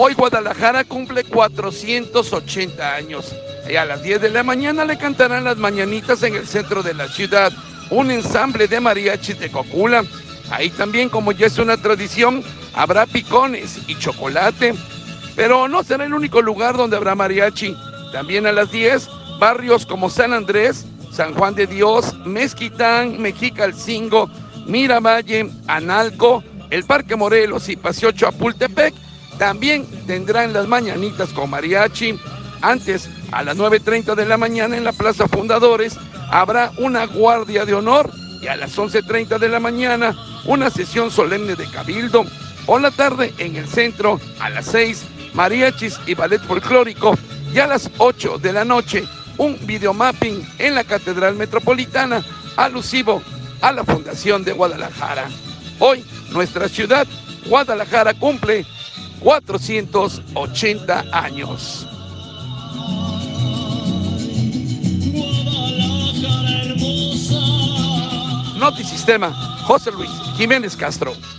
Hoy Guadalajara cumple 480 años. Y a las 10 de la mañana le cantarán las mañanitas en el centro de la ciudad, un ensamble de mariachis de Cocula. Ahí también, como ya es una tradición, habrá picones y chocolate. Pero no será el único lugar donde habrá mariachi. También a las 10, barrios como San Andrés, San Juan de Dios, Mezquitán, Mexicalcingo, Miravalle, Analco, el Parque Morelos y Paseo Chapultepec también tendrán las mañanitas con mariachi. Antes, a las 9:30 de la mañana en la Plaza Fundadores, habrá una guardia de honor y a las 11:30 de la mañana una sesión solemne de cabildo. Por la tarde, en el centro, a las 6, mariachis y ballet folclórico. Y a las 8 de la noche, un videomapping en la Catedral Metropolitana alusivo a la Fundación de Guadalajara. Hoy, nuestra ciudad, Guadalajara, cumple 480 años. Notisistema, José Luis Jiménez Castro.